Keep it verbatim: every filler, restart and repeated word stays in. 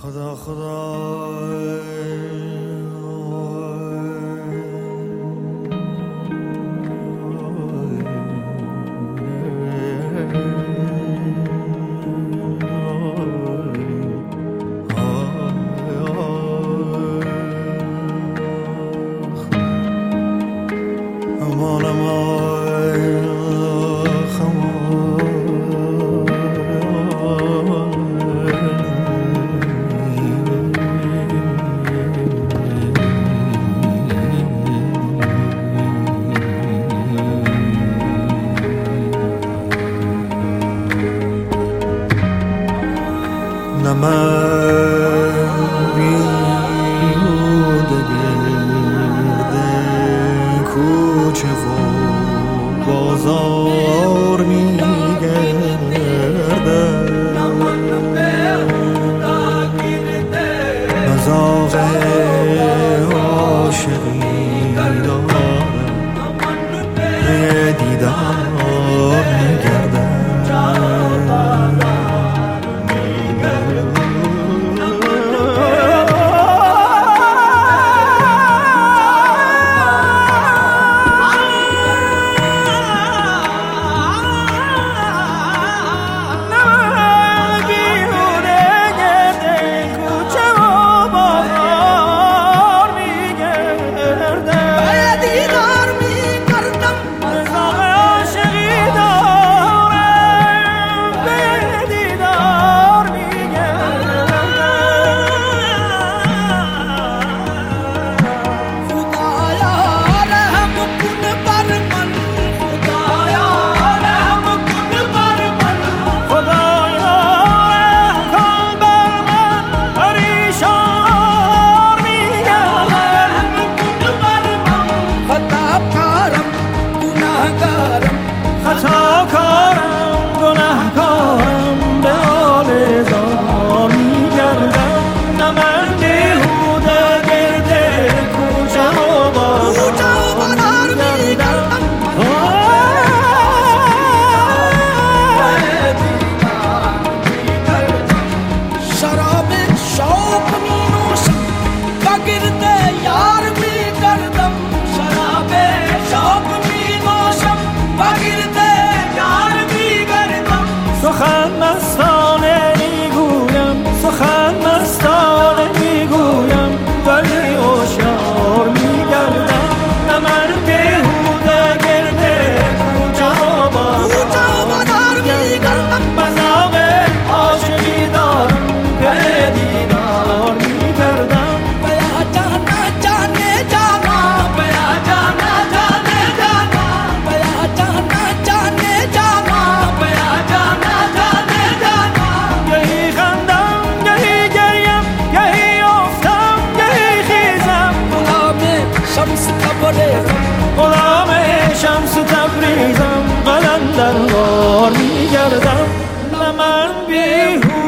خدا خدا aman aman من بیهوده گرد کوچه و بازار میگردم مذاق عاشقی دارم به دیدار میگردم سخن مستانه میگویم سخن مستانه میگویم ولی هوشیار میگردم نه من بیهوده گرده کوچه و بازار میگردم مذاق عاشقی دارم به دیدار میگردم بیا جانا جانه جانا بیا جانا جانه جانا بیا جانا جانه جانا بیا جانا غلام شمس تبریزم قلندر بار میگردم نه من بیهوده